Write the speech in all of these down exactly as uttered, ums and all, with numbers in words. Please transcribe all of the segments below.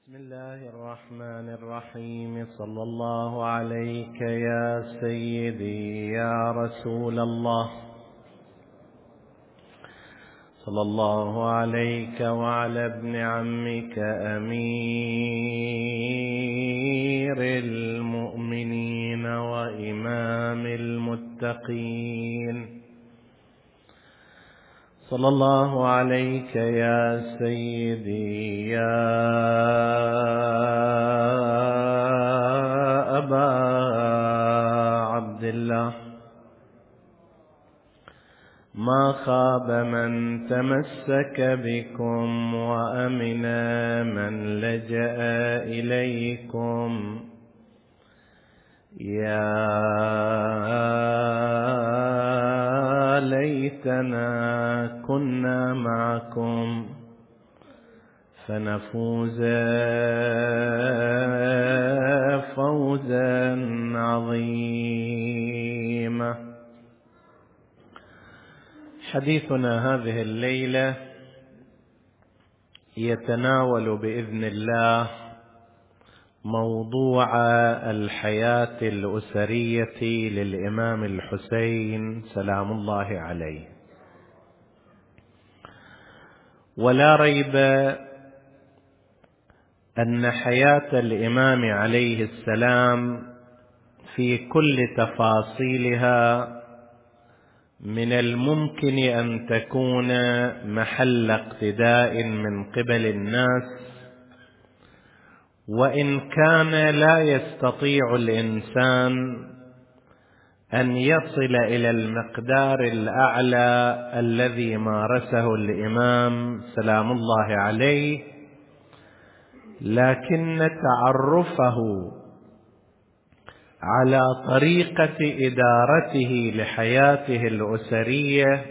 بسم الله الرحمن الرحيم. صلى الله عليك يا سيدي يا رسول الله، صلى الله عليك وعلى ابن عمك أمير المؤمنين وإمام المتقين، صلى الله عليك يا سيدي يا أبا عبد الله. ما خاب من تمسك بكم وأمن من لجأ إليكم، يا ليتنا كنا معكم فنفوز فوزا عظيما. حديثنا هذه الليلة يتناول بإذن الله موضوع الحياة الأسرية للإمام الحسين سلام الله عليه. ولا ريب أن حياة الإمام عليه السلام في كل تفاصيلها من الممكن أن تكون محل اقتداء من قبل الناس، وإن كان لا يستطيع الإنسان أن يصل إلى المقدار الأعلى الذي مارسه الإمام سلام الله عليه، لكن تعرفه على طريقة إدارته لحياته الأسرية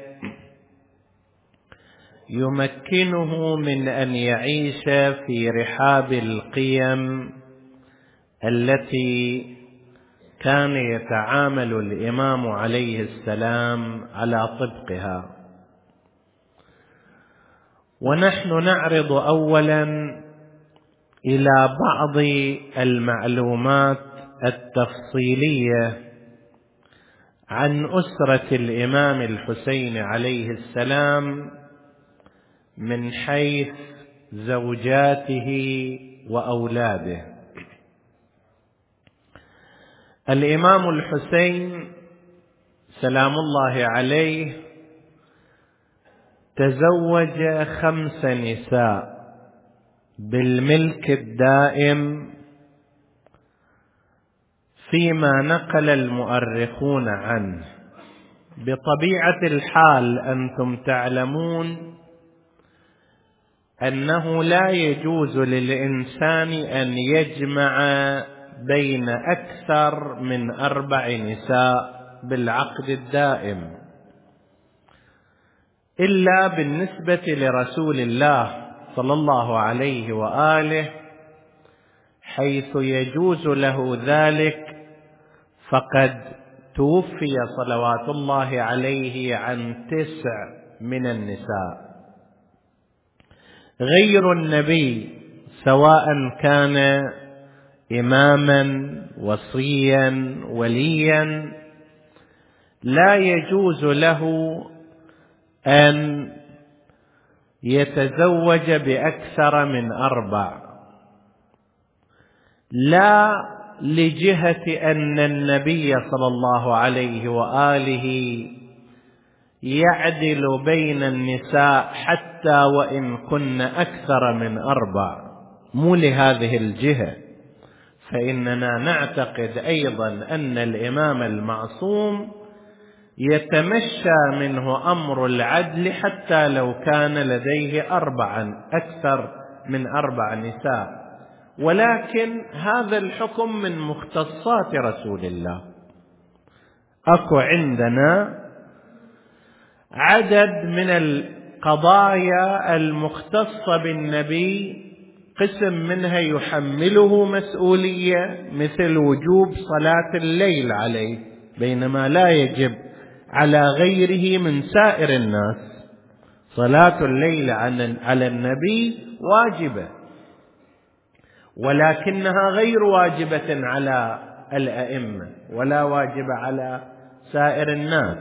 يمكنه من أن يعيش في رحاب القيم التي كان يتعامل الإمام عليه السلام على طبقها. ونحن نعرض أولا إلى بعض المعلومات التفصيلية عن أسرة الإمام الحسين عليه السلام من حيث زوجاته وأولاده. الإمام الحسين سلام الله عليه تزوج خمس نساء بالملك الدائم، فيما نقل المؤرخون عنه. بطبيعة الحال أنتم تعلمون أنه لا يجوز للإنسان أن يجمع بين أكثر من أربع نساء بالعقد الدائم، إلا بالنسبة لرسول الله صلى الله عليه وآله، حيث يجوز له ذلك، فقد توفي صلوات الله عليه عن تسع من النساء. غير النبي سواء كان إماما وصيا وليا لا يجوز له أن يتزوج بأكثر من أربع، لا لجهة أن النبي صلى الله عليه وآله يعدل بين النساء حتى وإن كن أكثر من أربع، مو لهذه الجهة، فإننا نعتقد أيضا أن الإمام المعصوم يتمشى منه أمر العدل حتى لو كان لديه أربعا أكثر من أربع نساء، ولكن هذا الحكم من مختصات رسول الله. أكو عندنا عدد من القضايا المختصة بالنبي، قسم منها يحمله مسؤولية مثل وجوب صلاة الليل عليه، بينما لا يجب على غيره من سائر الناس. صلاة الليل على النبي واجبة. ولكنها غير واجبة على الأئمة ولا واجبة على سائر الناس.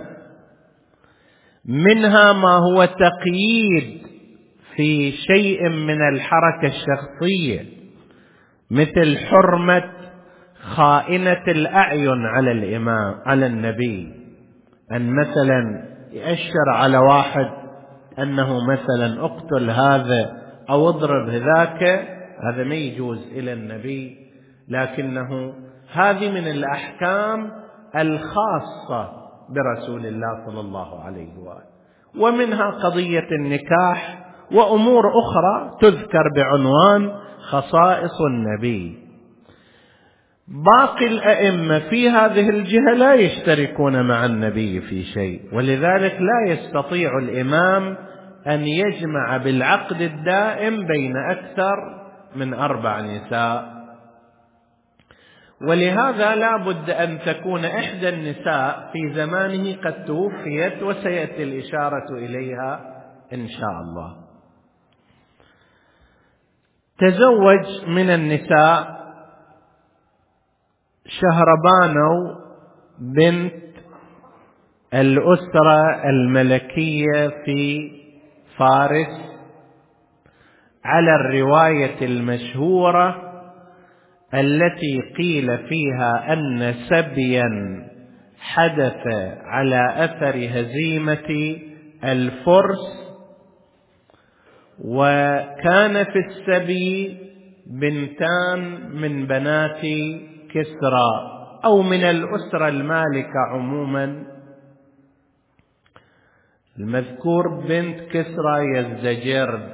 منها ما هو تقييد في شيء من الحركة الشخصية، مثل حرمة خائنة الأعين على الإمام على النبي، أن مثلا يأشر على واحد أنه مثلا اقتل هذا أو اضرب ذاك، هذا ما يجوز إلى النبي، لكنه هذه من الأحكام الخاصة برسول الله صلى الله عليه وآله. ومنها قضية النكاح وأمور أخرى تذكر بعنوان خصائص النبي. باقي الأئمة في هذه الجهة لا يشتركون مع النبي في شيء، ولذلك لا يستطيع الإمام أن يجمع بالعقد الدائم بين أكثر من أربع نساء. ولهذا لا بد أن تكون إحدى النساء في زمانه قد توفيت، وسيأتي الإشارة إليها إن شاء الله. تزوج من النساء شهربانو بنت الأسرة الملكية في فارس على الرواية المشهورة التي قيل فيها أن سبيا حدث على أثر هزيمة الفرس، وكان في السبي بنتان من بنات كسرى أو من الأسرة المالكة عموما. المذكور بنت كسرى يزدجرد.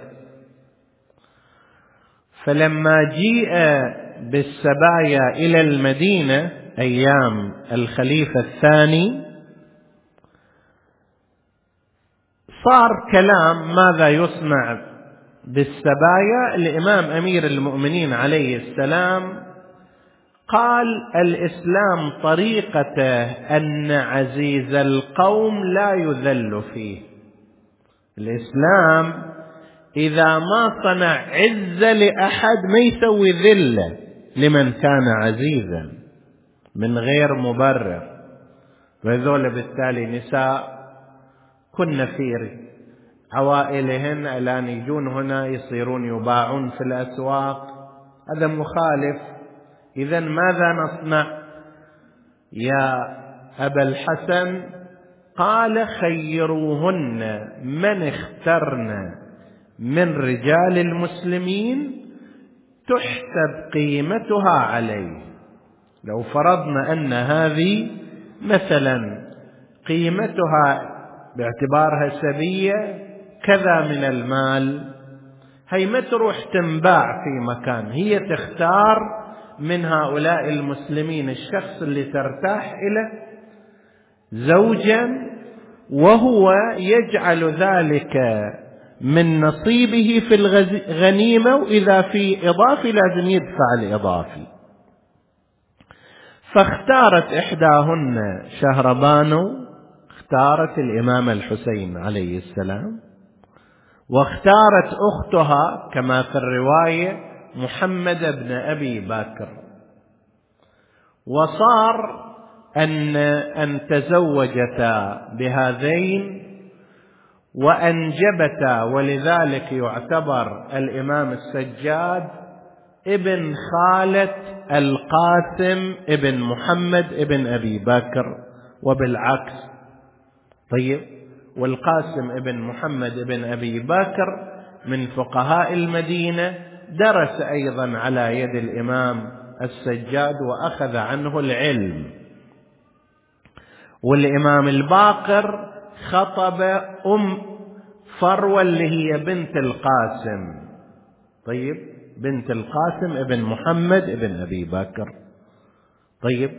فلما جيء بالسبايا إلى المدينة أيام الخليفة الثاني، صار كلام ماذا يصنع بالسبايا. الإمام أمير المؤمنين عليه السلام قال: الإسلام طريقته أن عزيز القوم لا يذل فيه. الإسلام إذا ما صنع عزة لأحد ما يسوي ذلة لمن كان عزيزا من غير مبرر. وذول بالتالي نساء كن في عوائلهن الآن يجون هنا يصيرون يباعون في الأسواق، هذا مخالف. إذن ماذا نصنع يا أبا الحسن؟ قال: خيروهن من اخترن من رجال المسلمين تحسب قيمتها عليه. لو فرضنا أن هذه مثلا قيمتها باعتبارها سبية كذا من المال، هي ما تروح تنباع في مكان، هي تختار من هؤلاء المسلمين الشخص اللي ترتاح إليه زوجا، وهو يجعل ذلك من نصيبه في الغنيمة، وإذا في إضافي لازم يدفع الإضافي. فاختارت إحداهن شهربانو، اختارت الإمام الحسين عليه السلام، واختارت أختها كما في الرواية محمد بن أبي بكر. وصار أن أن تزوجتا بهذين وأنجبتا، ولذلك يعتبر الإمام السجاد ابن خالة القاسم ابن محمد ابن أبي بكر، وبالعكس. طيب، والقاسم ابن محمد ابن أبي بكر من فقهاء المدينة، درس أيضا على يد الإمام السجاد وأخذ عنه العلم. والإمام الباقر خطب أم فروة اللي هي بنت القاسم، طيب، بنت القاسم ابن محمد ابن أبي بكر. طيب،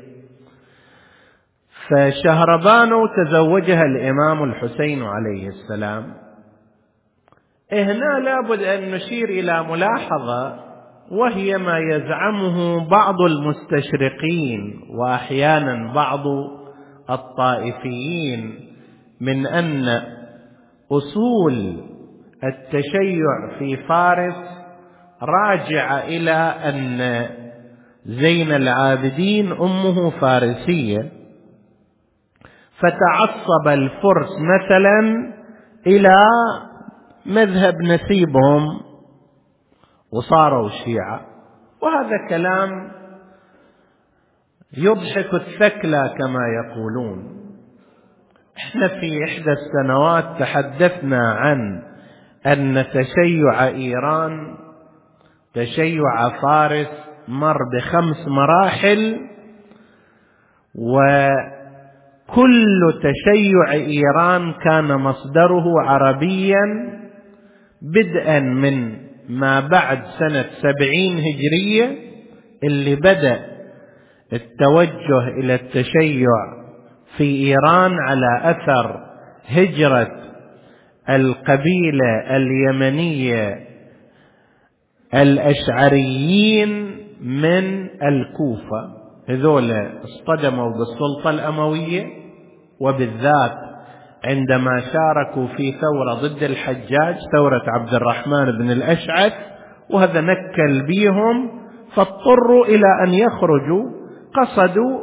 فشهربانو تزوجها الإمام الحسين عليه السلام. هنا لابد أن نشير إلى ملاحظة، وهي ما يزعمه بعض المستشرقين وأحيانا بعض الطائفيين من أن أصول التشيع في فارس راجع إلى أن زين العابدين أمه فارسية، فتعصب الفرس مثلا إلى مذهب نسيبهم وصاروا الشيعة. وهذا كلام يضحك الثكلى كما يقولون. احنا في إحدى السنوات تحدثنا عن أن تشيع إيران، تشيع فارس، مر بخمس مراحل، وكل تشيع إيران كان مصدره عربيا، بدءا من ما بعد سنة سبعين هجرية اللي بدأ التوجه إلى التشيع في إيران على أثر هجرة القبيلة اليمنية الأشعريين من الكوفة. هذول اصطدموا بالسلطة الأموية، وبالذات عندما شاركوا في ثورة ضد الحجاج، ثورة عبد الرحمن بن الأشعث، وهذا نكل بيهم فاضطروا إلى أن يخرجوا. قصدوا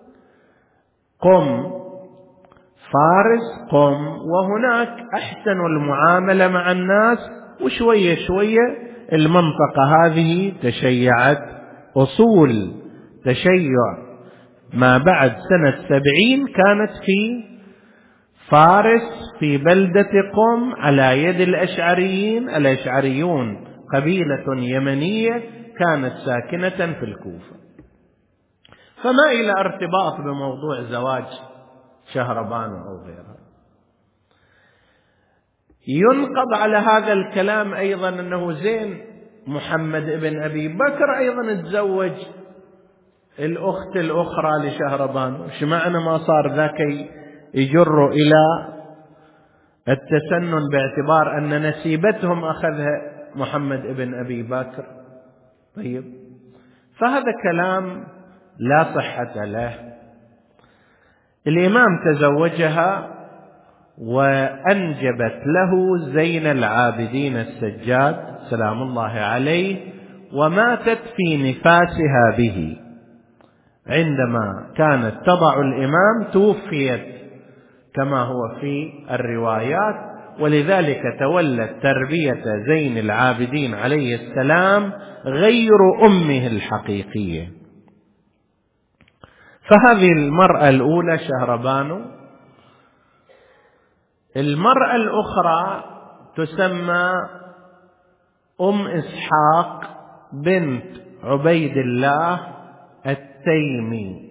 قم، فارس قم، وهناك أحسنوا المعاملة مع الناس، وشوية شوية المنطقة هذه تشيعت. أصول تشيع ما بعد سنة سبعين كانت في فارس، في بلدة قم، على يد الأشعريين. الأشعريون قبيلة يمنية كانت ساكنة في الكوفة. فما إلى ارتباط بموضوع زواج شهربان أو غيرها. ينقض على هذا الكلام أيضا أنه زين محمد ابن أبي بكر أيضا تزوج الأخت الأخرى لشهربان. وش معنى ما صار ذاك يجر إلى التسنن باعتبار أن نسيبتهم أخذها محمد ابن أبي بكر؟ طيب، فهذا كلام لا صحة له. الإمام تزوجها وأنجبت له زين العابدين السجاد سلام الله عليه، وماتت في نفاسها به. عندما كانت تضع الإمام توفيت كما هو في الروايات، ولذلك تولت تربية زين العابدين عليه السلام غير أمه الحقيقية. فهذه المرأة الأولى شهربانو. المرأة الأخرى تسمى أم إسحاق بنت عبيد الله التيمي.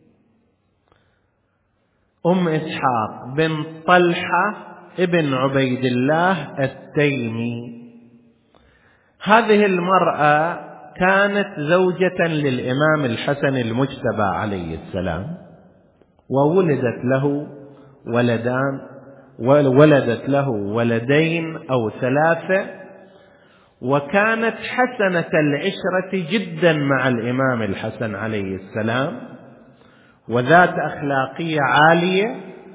أم إسحاق بنت طلحة ابن عبيد الله التيمي. هذه المرأة كانت زوجة للإمام الحسن المجتبى عليه السلام، وولدت له ولدان ولدت له ولدين أو ثلاثة، وكانت حسنة العشرة جدا مع الإمام الحسن عليه السلام، وذات أخلاقية عالية.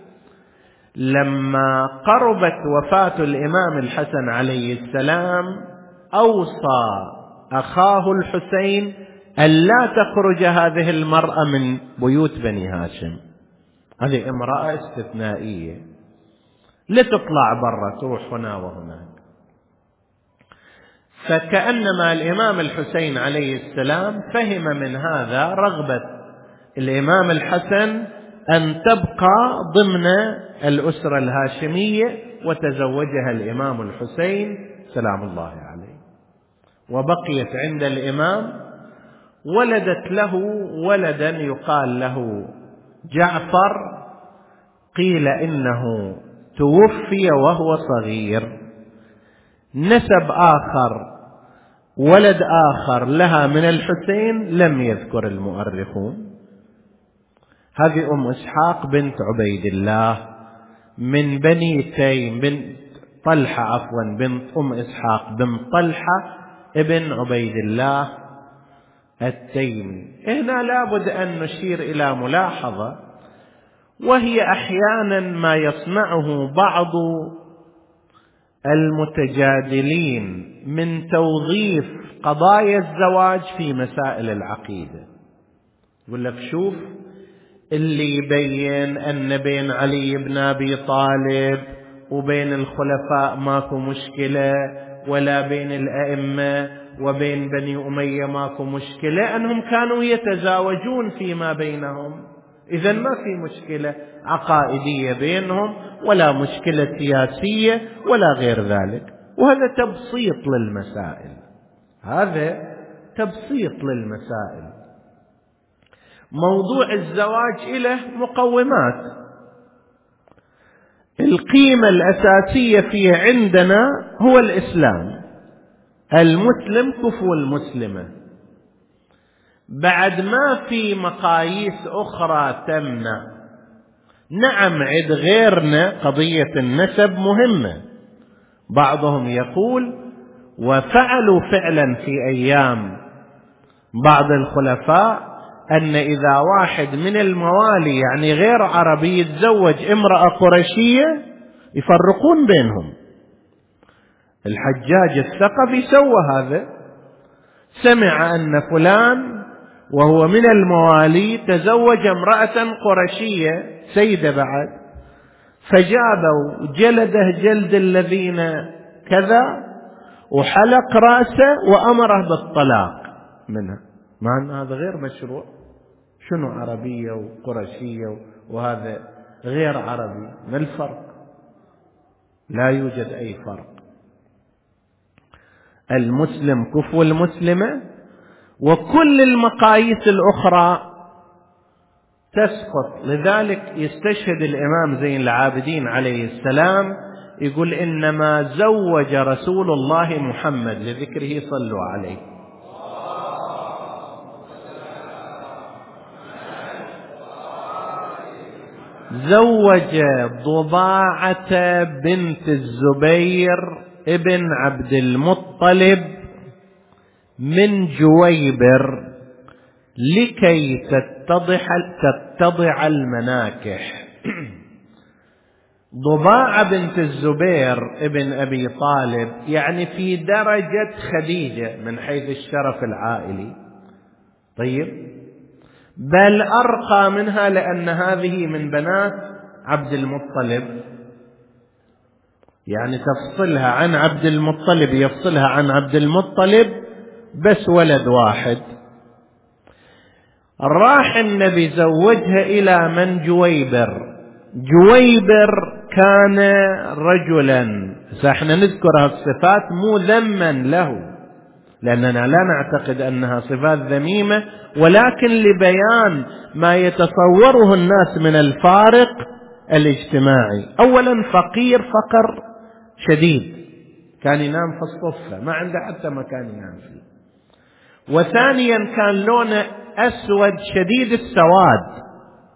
لما قربت وفاة الإمام الحسن عليه السلام أوصى أخاه الحسين ألا تخرج هذه المرأة من بيوت بني هاشم. هذه امرأة استثنائية، لا تطلع برا، تروح هنا وهناك. فكأنما الإمام الحسين عليه السلام فهم من هذا رغبة الإمام الحسن أن تبقى ضمن الأسرة الهاشمية، وتزوجها الإمام الحسين سلام الله عليه، وبقيت عند الإمام. ولدت له ولدا يقال له جعفر، قيل إنه توفي وهو صغير. نسب آخر، ولد آخر لها من الحسين لم يذكر المؤرخون. هذه أم إسحاق بنت عبيد الله من بني تيم، بنت طلحة عفوا بنت أم إسحاق بنت طلحة ابن عبيد الله التيمي. هنا لابد أن نشير إلى ملاحظة، وهي أحيانا ما يصنعه بعض المتجادلين من توظيف قضايا الزواج في مسائل العقيدة. يقول لك شوف اللي يبين أن بين علي بن أبي طالب وبين الخلفاء ماكو مشكلة، ولا بين الأئمة وبين بني أمية ماكو مشكلة، أنهم كانوا يتزاوجون فيما بينهم، إذن ما في مشكلة عقائدية بينهم ولا مشكلة سياسية ولا غير ذلك. وهذا تبسيط للمسائل، هذا تبسيط للمسائل. موضوع الزواج له مقومات، القيمة الأساسية فيه عندنا هو الإسلام، المسلم كفو المسلمة، بعد ما في مقاييس أخرى تمنع. نعم عند غيرنا قضية النسب مهمة، بعضهم يقول وفعلوا فعلا في أيام بعض الخلفاء أن إذا واحد من الموالي يعني غير عربي يتزوج امرأة قرشية يفرقون بينهم. الحجاج الثقفي سوى هذا، سمع أن فلان وهو من الموالي تزوج امرأة قرشية سيدة بعد، فجابوا جلده جلد الذين كذا وحلق رأسه وأمره بالطلاق منها، مع أن هذا غير مشروع. شنو عربية وقرشية وهذا غير عربي؟ ما الفرق؟ لا يوجد أي فرق. المسلم كفو المسلمة، وكل المقاييس الأخرى تسقط. لذلك يستشهد الإمام زين العابدين عليه السلام يقول إنما زوج رسول الله محمد لذكره صلوا عليه، زوج ضباعة بنت الزبير ابن عبد المطلب من جويبر لكي تتضح تتضع المناكح. ضباعة بنت الزبير ابن أبي طالب يعني في درجة خديجة من حيث الشرف العائلي، طيب، بل أرقى منها لأن هذه من بنات عبد المطلب، يعني تفصلها عن عبد المطلب يفصلها عن عبد المطلب بس ولد واحد. راح النبي زوجها إلى من؟ جويبر. جويبر كان رجلا، ساحنا نذكر الصفات مو ذما له لأننا لا نعتقد أنها صفات ذميمة، ولكن لبيان ما يتصوره الناس من الفارق الاجتماعي. أولا فقير فقر شديد، كان ينام في الصفة ما عنده حتى مكان ينام فيه. وثانيا كان لونه أسود شديد السواد،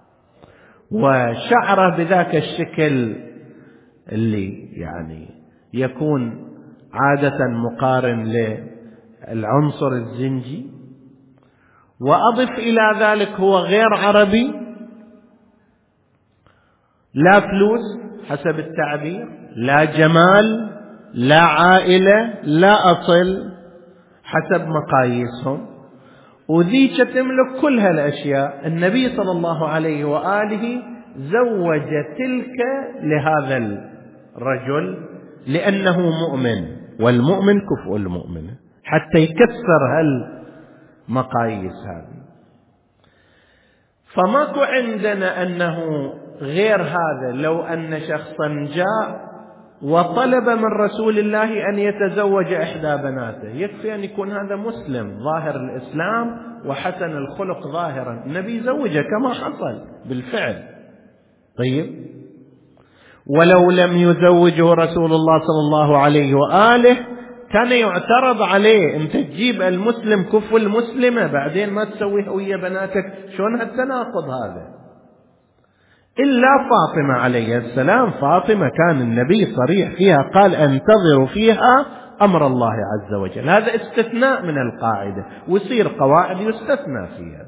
وشعره بذاك الشكل اللي يعني يكون عادة مقارن للعنصر الزنجي. وأضف إلى ذلك هو غير عربي، لا فلوس حسب التعبير، لا جمال، لا عائلة، لا أصل حسب مقاييسهم، وذيك تملك كل هالأشياء. النبي صلى الله عليه وآله زوج تلك لهذا الرجل لأنه مؤمن، والمؤمن كفء المؤمن، حتى يكسر هالمقاييس هذه. فماكو عندنا أنه غير هذا. لو أن شخصا جاء وطلب من رسول الله أن يتزوج إحدى بناته، يكفي أن يكون هذا مسلم ظاهر الإسلام وحسن الخلق ظاهرا، النبي زوجه كما حصل بالفعل. طيب، ولو لم يزوجه رسول الله صلى الله عليه وآله كان يعترض عليه، أنت تجيب المسلم كفو المسلمة بعدين ما تسويه ويا بناتك، شلون هالتناقض هذا؟ إلا فاطمة عليه السلام. فاطمة كان النبي صريح فيها، قال انتظروا فيها أمر الله عز وجل. هذا استثناء من القاعدة، ويصير قواعد يستثنى فيها.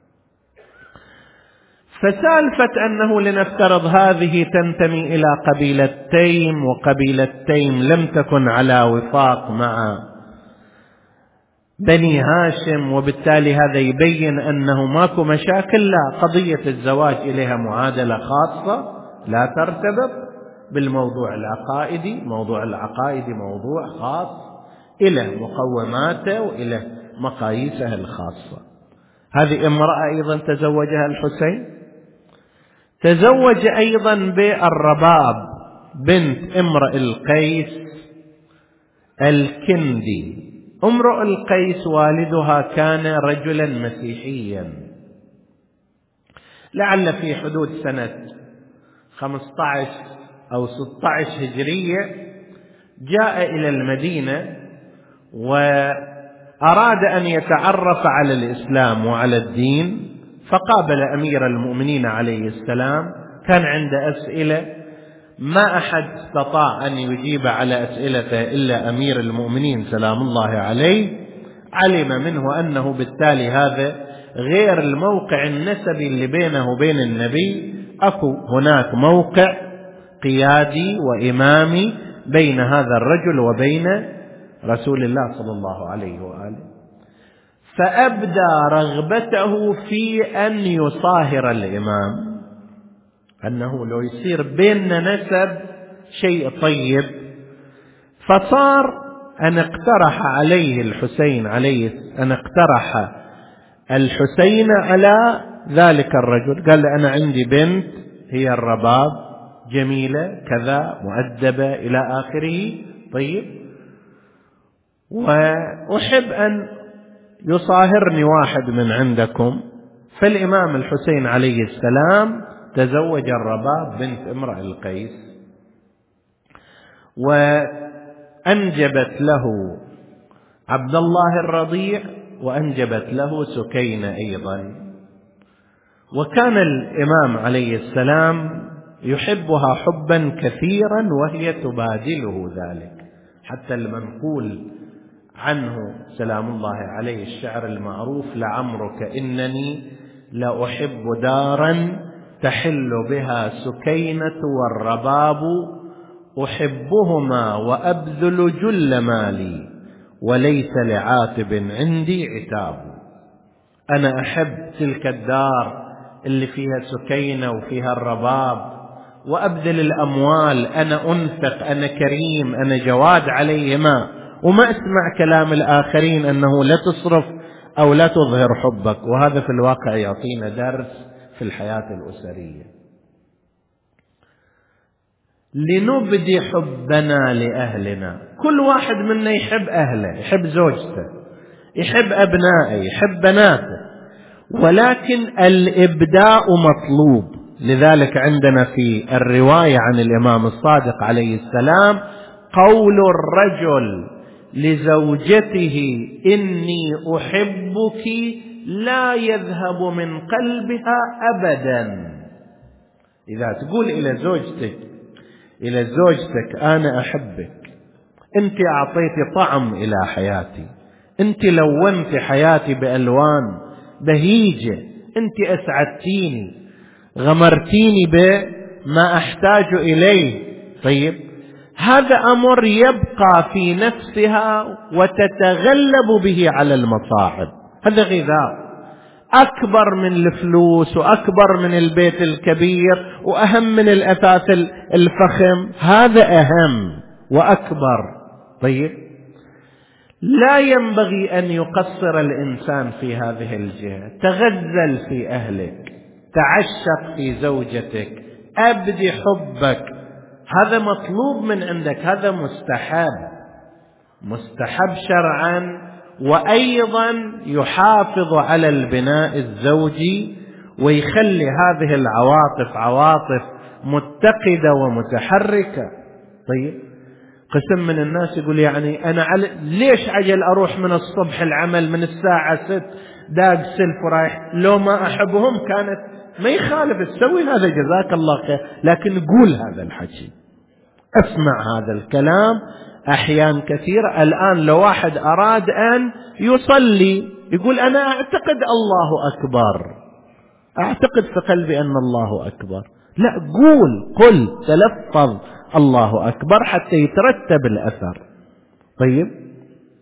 فسالفة أنه لنفترض هذه تنتمي إلى قبيلة تيم، وقبيلة تيم لم تكن على وفاق مع بني هاشم، وبالتالي هذا يبين أنه ماكو مشاكل. لا، قضية الزواج إليها معادلة خاصة لا ترتبط بالموضوع العقائدي. موضوع العقائدي موضوع خاص إلى مقوماته وإلى مقاييسه الخاصة. هذه امرأة أيضا تزوجها الحسين، تزوج أيضا بالرباب بنت امرئ القيس الكندي. امرؤ القيس والدها كان رجلا مسيحيا، لعل في حدود سنة خمسة عشر أو ستة عشر هجرية جاء إلى المدينة وأراد أن يتعرف على الإسلام وعلى الدين، فقابل أمير المؤمنين عليه السلام. كان عنده أسئلة ما أحد استطاع أن يجيب على أسئلته إلا أمير المؤمنين سلام الله عليه. علم منه أنه بالتالي هذا غير الموقع النسبي اللي بينه وبين النبي، أكو هناك موقع قيادي وإمامي بين هذا الرجل وبين رسول الله صلى الله عليه وآله. فأبدى رغبته في أن يصاهر الإمام، أنه لو يصير بيننا نسب شيء طيب. فصار أن اقترح عليه الحسين عليه أن اقترح الحسين على ذلك الرجل. قال له أنا عندي بنت هي الرباب، جميلة كذا، مؤدبة إلى آخره، طيب، وأحب أن يصاهرني واحد من عندكم. فالإمام الحسين عليه السلام تزوج الرباب بنت امرئ القيس، وأنجبت له عبد الله الرضيع، وأنجبت له سكينة أيضا. وكان الإمام عليه السلام يحبها حبا كثيرا وهي تبادله ذلك، حتى المنقول عنه سلام الله عليه الشعر المعروف: لعمرك إنني لأحب دارا تحل بها سكينة والرباب، أحبهما وأبذل جل مالي وليس لعاتب عندي عتاب. أنا أحب تلك الدار اللي فيها سكينة وفيها الرباب، وأبذل الأموال، أنا أنفق، أنا كريم، أنا جواد عليهما، وما أسمع كلام الآخرين أنه لا تصرف أو لا تظهر حبك. وهذا في الواقع يعطينا درس في الحياة الأسرية. لنبدي حبنا لأهلنا، كل واحد منا يحب أهله، يحب زوجته، يحب أبنائه، يحب بناته، ولكن الإبداء مطلوب. لذلك عندنا في الرواية عن الإمام الصادق عليه السلام قول الرجل لزوجته إني أحبك لا يذهب من قلبها أبدا. إذا تقول إلى زوجتك إلى زوجتك أنا أحبك، أنت أعطيتي طعم إلى حياتي، أنت لونت حياتي بألوان بهيجة، أنت أسعدتيني، غمرتيني بما أحتاج إليه، طيب، هذا أمر يبقى في نفسها وتتغلب به على المصاعب. هذا غذاء أكبر من الفلوس وأكبر من البيت الكبير وأهم من الأثاث الفخم، هذا أهم وأكبر. طيب، لا ينبغي أن يقصر الإنسان في هذه الجهة. تغزل في أهلك، تعشق في زوجتك، أبدي حبك، هذا مطلوب من عندك، هذا مستحب مستحب شرعا، وأيضا يحافظ على البناء الزوجي ويخلي هذه العواطف عواطف متقدة ومتحركة. طيب، قسم من الناس يقول يعني أنا عل... ليش عجل أروح من الصبح العمل من الساعة ست داق سلف ورايح، لو ما أحبهم كانت ما يخالف تسوي هذا، جزاك الله خير، لكن قول هذا الحكي، أسمع هذا الكلام أحيان كثيرة. الآن لو واحد أراد أن يصلي يقول أنا أعتقد الله أكبر، أعتقد في قلبي أن الله أكبر، لا، قول قل تلفظ الله أكبر حتى يترتب الأثر. طيب،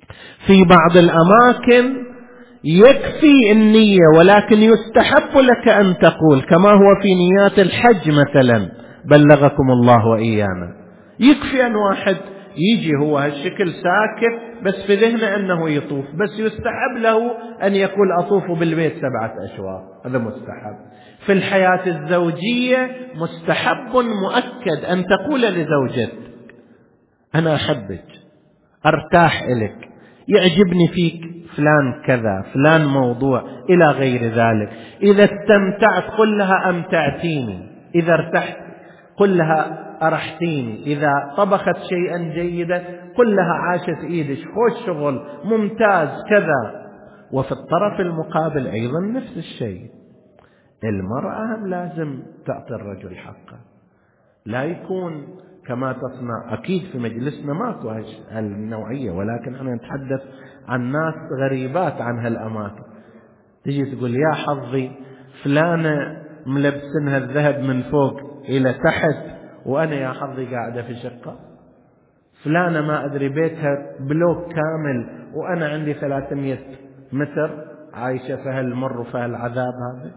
في بعض الأماكن يكفي النية، ولكن يستحب لك أن تقول كما هو في نيات الحج مثلا بلغكم الله وإيانا. يكفي أن واحد يجي هو هالشكل ساكت بس في ذهنه أنه يطوف، بس يستحب له أن يقول أطوف بالبيت سبعة أشواط، هذا مستحب. في الحياة الزوجية مستحب مؤكد أن تقول لزوجتك أنا أحبك، أرتاح إليك، يعجبني فيك فلان كذا، فلان موضوع، إلى غير ذلك. إذا استمتعت قل لها أمتعتيني، إذا ارتحت قل لها أرحتيني، إذا طبخت شيئا جيدا قل لها عاشت إيدش، خوش شغل، ممتاز كذا. وفي الطرف المقابل أيضا نفس الشيء، المرأة هم لازم تعطي الرجل حقه، لا يكون كما تصنع. أكيد في مجلسنا ماكو هالنوعية، ولكن أنا نتحدث عن ناس غريبات عن هالأماكن. تجي تقول يا حظي فلانة ملبسنها الذهب من فوق إلى تحت وأنا يا حظي قاعدة في شقة، فلانة ما أدري بيتها بلوك كامل وأنا عندي ثلاثمية متر عايشة في هالمر وفي هالعذاب. هذا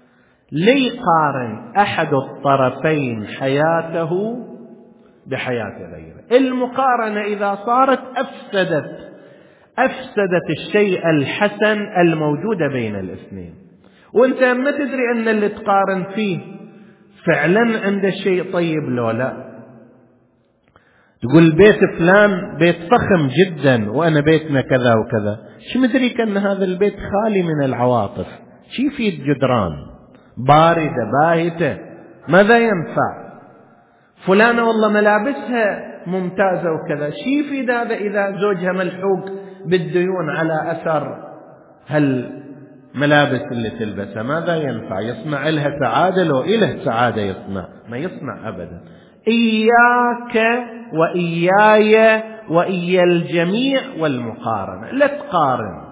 ليقارن أحد الطرفين حياته بحياة غيره. المقارنة إذا صارت أفسدت أفسدت الشيء الحسن الموجود بين الاثنين. وانت ما تدري أن اللي تقارن فيه فعلا عنده شيء طيب لو لا. تقول بيت فلان بيت فخم جدا وأنا بيتنا كذا وكذا، شو مدريك أن هذا البيت خالي من العواطف، شي في جدران باردة باهتة، ماذا ينفع؟ فلانة والله ملابسها ممتازة وكذا، شي في هذا إذا زوجها ملحوق بالديون على أثر هالملابس اللي تلبسها، ماذا ينفع؟ يصنع لها سعادة؟ لو إله سعادة يصنع، ما يصنع أبدا. إياك وإياي وإيا الجميع والمقارنة، لا تقارن.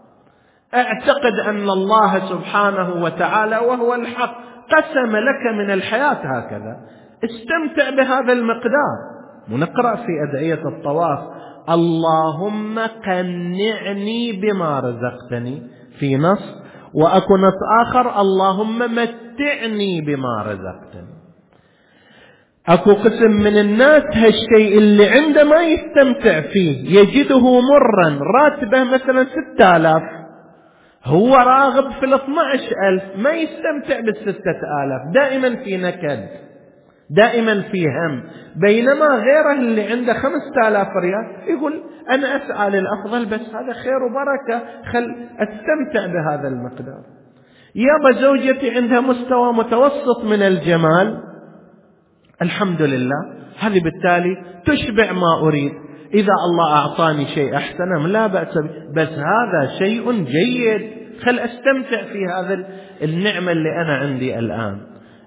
اعتقد أن الله سبحانه وتعالى وهو الحق قسم لك من الحياة هكذا، استمتع بهذا المقدار. ونقرأ في أدعية الطواف اللهم قنعني بما رزقتني في نص، وأكو نص آخر اللهم متعني بما رزقتني. أكو قسم من الناس هالشيء اللي عنده ما يستمتع فيه، يجده مرا، راتبه مثلا ستة آلاف، هو راغب في الاثنى عشر ألف، ما يستمتع بالستة آلاف، دائما في نكد، دائما في هم. بينما غيره اللي عنده خمسة آلاف ريال يقول أنا أسعى للأفضل، بس هذا خير وبركة، خل أستمتع بهذا المقدار. يابا زوجتي عندها مستوى متوسط من الجمال، الحمد لله، هذه بالتالي تشبع ما أريد. إذا الله أعطاني شيء أحسن لا بأس به، بس هذا شيء جيد، خل أستمتع في هذا النعمة اللي أنا عندي الآن.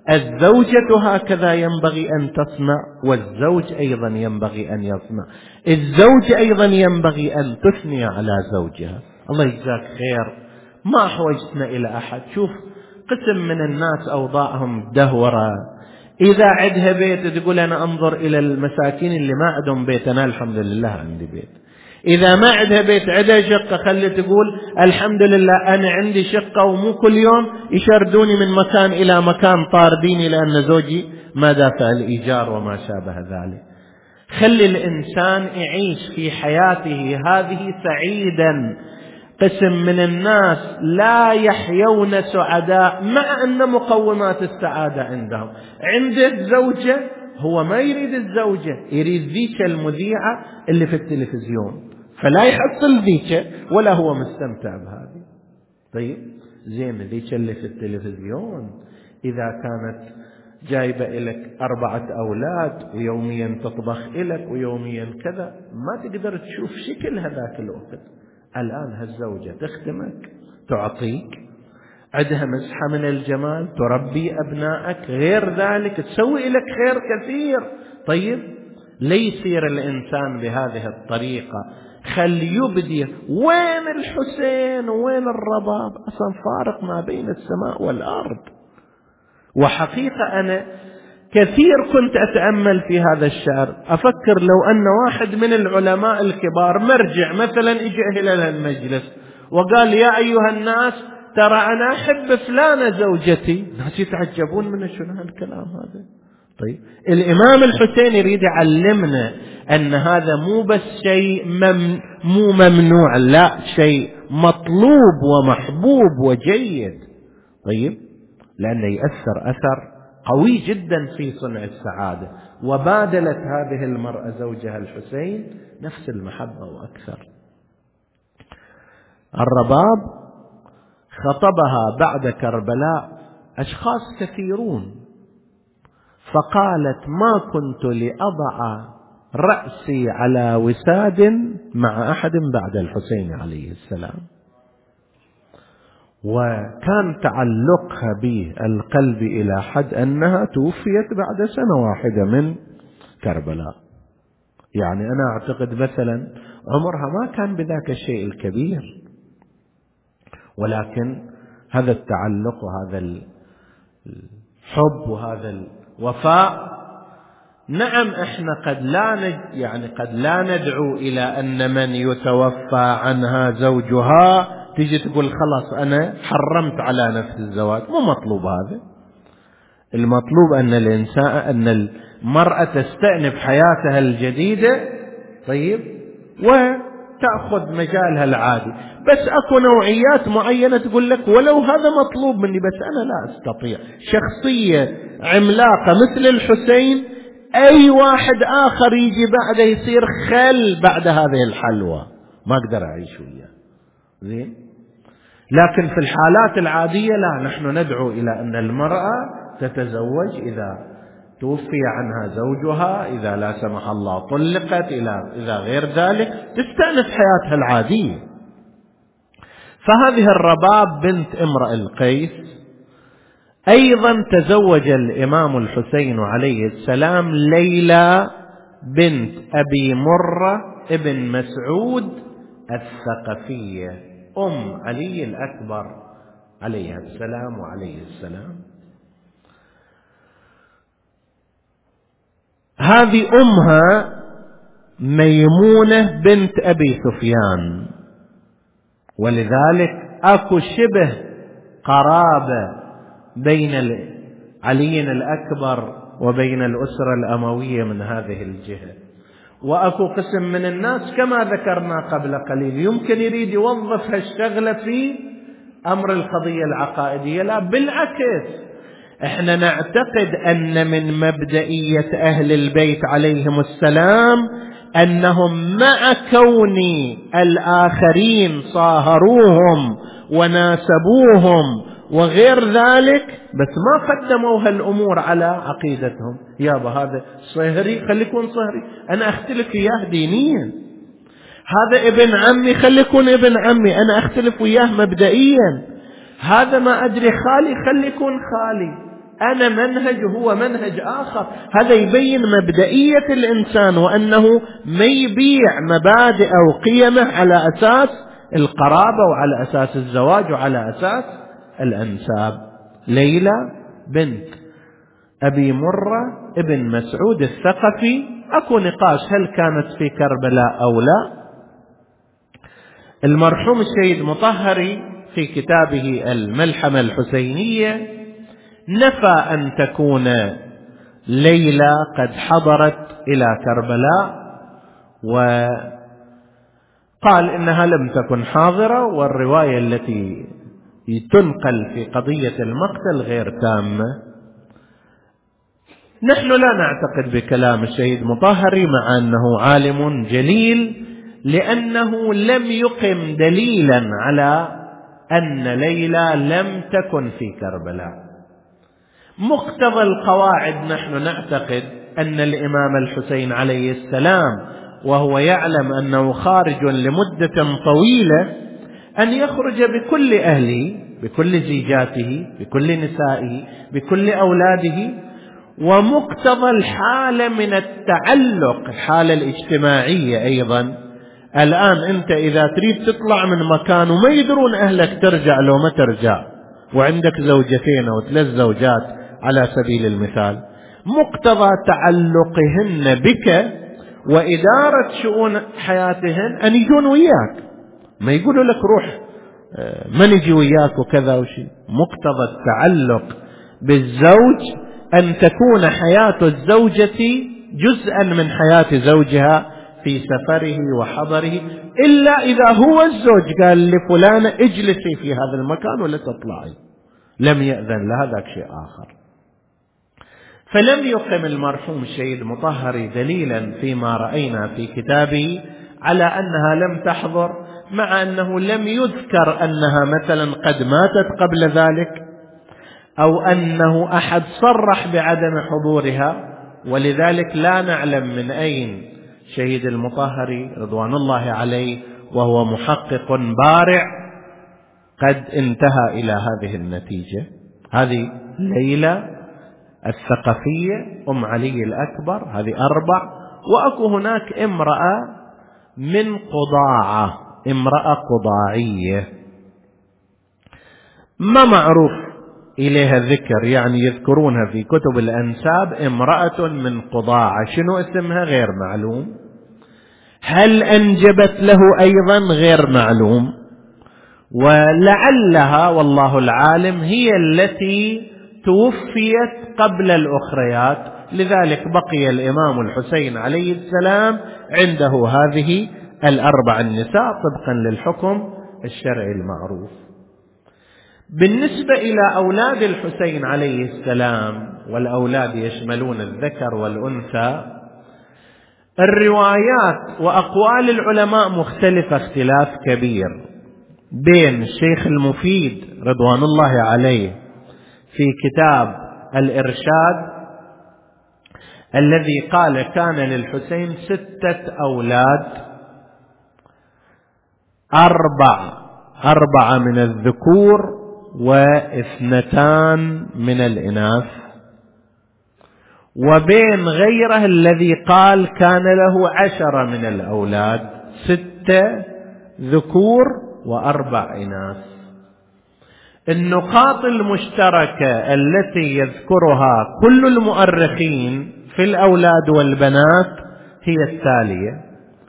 الزوجة هكذا ينبغي أن تصنع، والزوج أيضا ينبغي أن يصنع. الزوج أيضا ينبغي أن تثني على زوجها. الله يجزاك خير، ما حوجتنا إلى أحد. شوف قسم من الناس أوضاعهم دهورة، إذا عندها بيت تقول أنا أنظر إلى المساكين اللي ما عندهم بيت، أنا الحمد لله عندي بيت. إذا ما عندها بيت عندها شقة، خلي تقول الحمد لله أنا عندي شقة، ومو كل يوم يشردوني من مكان إلى مكان طارديني لأن زوجي ما دافع الإيجار وما شابه ذلك. خلي الإنسان يعيش في حياته هذه سعيدا. قسم من الناس لا يحيون سعداء مع أن مقومات السعادة عندهم. عنده زوجة هو ما يريد الزوجة، يريد ذيك المذيعة اللي في التلفزيون، فلا يحصل ذيك ولا هو مستمتع بهذه. طيب زين، ذيك اللي في التلفزيون إذا كانت جايبة إليك أربعة أولاد ويوميا تطبخ إليك ويوميا كذا، ما تقدر تشوف شكل هذاك الوقت. الآن هالزوجة تخدمك، تعطيك، عندها مسحة من الجمال، تربي أبنائك، غير ذلك تسوي لك خير كثير. طيب ليصير الإنسان بهذه الطريقة، خل يبدي وين الحسين وين الرباب، أصلا فارق ما بين السماء والأرض. وحقيقة أنا كثير كنت أتأمل في هذا الشعر، أفكر لو أن واحد من العلماء الكبار مرجع مثلا إجا إلى المجلس وقال يا أيها الناس ترى أنا أحب فلانة زوجتي، الناس يتعجبون من شنو هالكلام هذا. طيب الإمام الحسين يريد يعلمنا أن هذا مو بس شيء مم مو ممنوع، لا، شيء مطلوب ومحبوب وجيد. طيب لأنه يأثر أثر قوي جدا في صنع السعادة. وبادلت هذه المرأة زوجها الحسين نفس المحبة وأكثر. الرباب خطبها بعد كربلاء أشخاص كثيرون، فقالت ما كنت لأضع رأسي على وساد مع أحد بعد الحسين عليه السلام. وكان تعلقها بالقلب إلى حد أنها توفيت بعد سنة واحدة من كربلاء. يعني أنا أعتقد مثلا عمرها ما كان بذاك الشيء الكبير، ولكن هذا التعلق وهذا الحب وهذا الوفاء. نعم احنا قد لا ند يعني قد لا ندعو إلى أن من يتوفى عنها زوجها تيجي تقول خلاص أنا حرمت على نفس الزواج، مو مطلوب هذا. المطلوب أن الإنسان أن المرأة تستأنف حياتها الجديدة، طيب، وتأخذ مجالها العادي. بس أكو نوعيات معينة تقول لك ولو هذا مطلوب مني بس أنا لا أستطيع. شخصية عملاقة مثل الحسين أي واحد آخر يجي بعده يصير خل بعد هذه الحلوة، ما أقدر أعيش وياه. زين، لكن في الحالات العادية لا، نحن ندعو إلى أن المرأة تتزوج إذا توفي عنها زوجها، إذا لا سمح الله طلقت، إذا غير ذلك تستأنف حياتها العادية. فهذه الرباب بنت امرئ القيس أيضا تزوج الإمام الحسين عليه السلام ليلى بنت أبي مرة ابن مسعود الثقفية أم علي الأكبر عليه السلام وعليه السلام. هذه أمها ميمونة بنت أبي سفيان، ولذلك أكو شبه قرابة بين علي الأكبر وبين الأسرة الأموية من هذه الجهة. وأكو قسم من الناس كما ذكرنا قبل قليل يمكن يريد يوظف هالشغلة في أمر القضية العقائدية، لا بالعكس، احنا نعتقد أن من مبدئية أهل البيت عليهم السلام أنهم مع كون الآخرين صاهروهم وناسبوهم وغير ذلك بس ما قدموا هالأمور على عقيدتهم. يابا هذا صهري خلي يكون صهري، أنا أختلف وياه دينيا. هذا ابن عمي خلي يكون ابن عمي، أنا أختلف وياه مبدئيا. هذا ما أدري خالي خلي يكون خالي، أنا منهج هو منهج آخر. هذا يبين مبدئية الإنسان وأنه ما يبيع مبادئ أو قيمه على أساس القرابة وعلى أساس الزواج وعلى أساس الأنساب. ليلى بنت أبي مرة ابن مسعود الثقفي، أكو نقاش هل كانت في كربلاء أو لا. المرحوم السيد مطهري في كتابه الملحمة الحسينية نفى أن تكون ليلى قد حضرت إلى كربلاء، وقال إنها لم تكن حاضرة، والرواية التي تنقل في قضية المقتل غير تامة. نحن لا نعتقد بكلام السيد مطهري مع أنه عالم جليل، لأنه لم يقم دليلا على أن ليلى لم تكن في كربلاء. مقتضى القواعد نحن نعتقد أن الإمام الحسين عليه السلام وهو يعلم أنه خارج لمدة طويلة أن يخرج بكل أهله، بكل زيجاته، بكل نسائه، بكل أولاده. ومقتضى الحالة من التعلق، الحالة الاجتماعية أيضا. الآن أنت إذا تريد تطلع من مكان وما يدرون أهلك ترجع لو ما ترجع، وعندك زوجتين أو ثلاث زوجات على سبيل المثال، مقتضى تعلقهن بك وإدارة شؤون حياتهن أن يجون وياك، ما يقولوا لك روح ما نجي وياك وكذا وشي. مقتضى التعلق بالزوج أن تكون حياة الزوجة جزءا من حياة زوجها في سفره وحضره، إلا إذا هو الزوج قال لفلانة اجلسي في هذا المكان ولا تطلعي، لم يأذن لهذا شيء آخر. فلم يقم المرحوم الشهيد مطهري دليلا فيما رأينا في كتابه على أنها لم تحضر، مع أنه لم يذكر أنها مثلا قد ماتت قبل ذلك أو أنه أحد صرح بعدم حضورها، ولذلك لا نعلم من أين شهيد المطهري رضوان الله عليه وهو محقق بارع قد انتهى إلى هذه النتيجة. هذه ليلى الثقفية أم علي الأكبر، هذه أربع. وأكو هناك امرأة من قضاعة، امرأة قضاعية ما معروف إليها ذكر، يعني يذكرونها في كتب الأنساب امرأة من قضاعة، شنو اسمها غير معلوم، هل أنجبت له أيضا غير معلوم، ولعلها والله العالم هي التي توفيت قبل الأخريات، لذلك بقي الإمام الحسين عليه السلام عنده هذه الأربع النساء طبقا للحكم الشرعي المعروف. بالنسبة إلى أولاد الحسين عليه السلام، والأولاد يشملون الذكر والأنثى، الروايات وأقوال العلماء مختلفة اختلاف كبير، بين الشيخ المفيد رضوان الله عليه في كتاب الإرشاد الذي قال كان للحسين ستة أولاد، أربع أربعة من الذكور واثنتان من الإناث، وبين غيره الذي قال كان له عشرة من الأولاد، ستة ذكور وأربع إناث. النقاط المشتركة التي يذكرها كل المؤرخين في الأولاد والبنات هي التالية: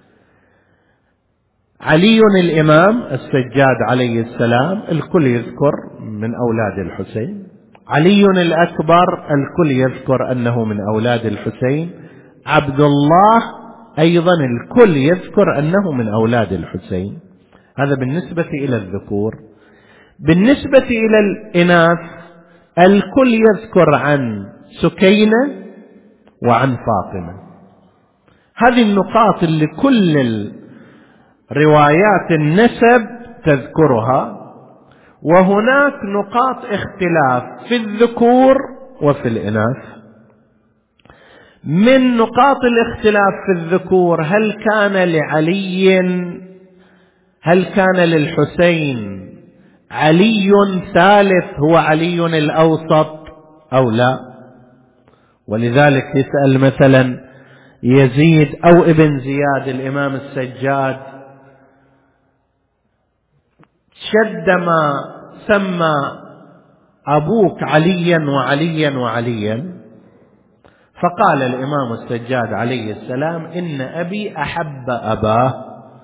علي الإمام السجاد عليه السلام الكل يذكر من أولاد الحسين، علي الأكبر الكل يذكر أنه من أولاد الحسين، عبد الله أيضا الكل يذكر أنه من أولاد الحسين. هذا بالنسبة إلى الذكور. بالنسبة إلى الإناث الكل يذكر عن سكينة وعن فاطمة. هذه النقاط اللي كل روايات النسب تذكرها، وهناك نقاط اختلاف في الذكور وفي الإناث. من نقاط الاختلاف في الذكور: هل كان لعلي هل كان للحسين علي ثالث هو علي الأوسط أو لا؟ ولذلك يسأل مثلا يزيد أو ابن زياد الإمام السجاد: شدما سمى أبوك عليا وعليا وعليا، فقال الإمام السجاد عليه السلام: إن أبي أحب أباه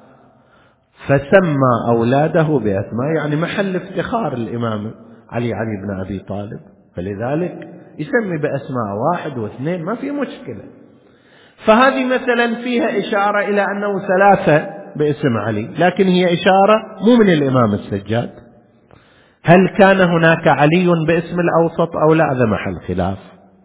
فسمى أولاده بأسماء، يعني محل افتخار الإمام علي علي بن أبي طالب، فلذلك يسمي بأسماء واحد واثنين ما في مشكلة. فهذه مثلا فيها إشارة إلى أنه ثلاثة باسم علي، لكن هي إشارة مو من الإمام السجاد. هل كان هناك علي باسم الأوسط أو لا؟ هذا محل خلاف.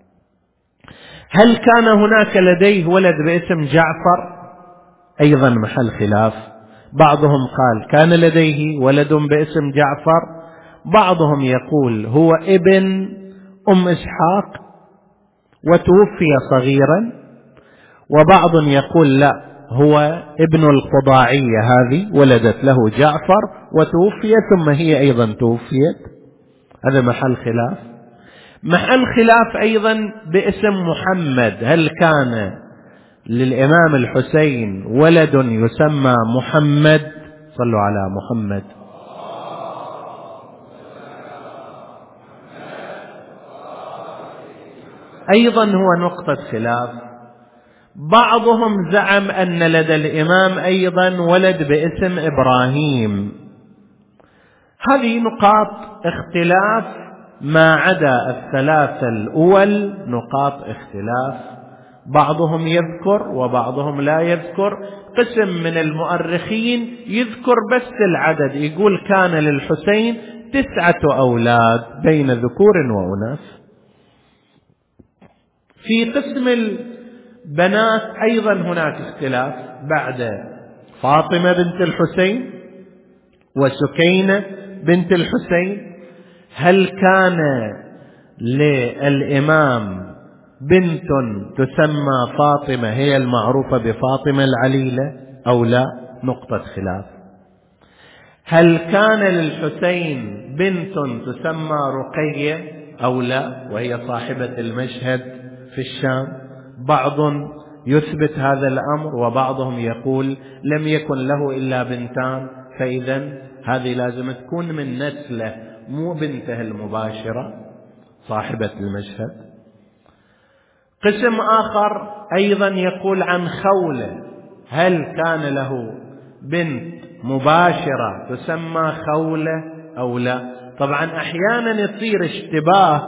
هل كان هناك لديه ولد باسم جعفر؟ أيضا محل خلاف. بعضهم قال كان لديه ولد باسم جعفر، بعضهم يقول هو ابن أم إسحاق وتوفي صغيرا، وبعض يقول لا هو ابن القضاعية هذه ولدت له جعفر وتوفي ثم هي أيضا توفيت. هذا محل خلاف. محل خلاف أيضا باسم محمد: هل كان للإمام الحسين ولد يسمى محمد؟ صلوا على محمد. أيضا هو نقطة خلاف. بعضهم زعم أن لدى الإمام أيضا ولد باسم إبراهيم. هذه نقاط اختلاف، ما عدا الثلاثة الأول نقاط اختلاف، بعضهم يذكر وبعضهم لا يذكر. قسم من المؤرخين يذكر بس العدد، يقول كان للحسين تسعة أولاد بين ذكور وأناث. في قسم البنات أيضا هناك اختلاف، بعد فاطمة بنت الحسين وسكينة بنت الحسين، هل كان للإمام بنت تسمى فاطمة هي المعروفة بفاطمة العليلة أو لا؟ نقطة خلاف. هل كان للحسين بنت تسمى رقية أو لا، وهي صاحبة المشهد في الشام؟ بعض يثبت هذا الأمر وبعضهم يقول لم يكن له إلا بنتان، فإذا هذه لازم تكون من نسله مو بنته المباشرة صاحبة المشهد. قسم آخر أيضا يقول عن خولة، هل كان له بنت مباشرة تسمى خولة أو لا؟ طبعا أحيانا يصير اشتباه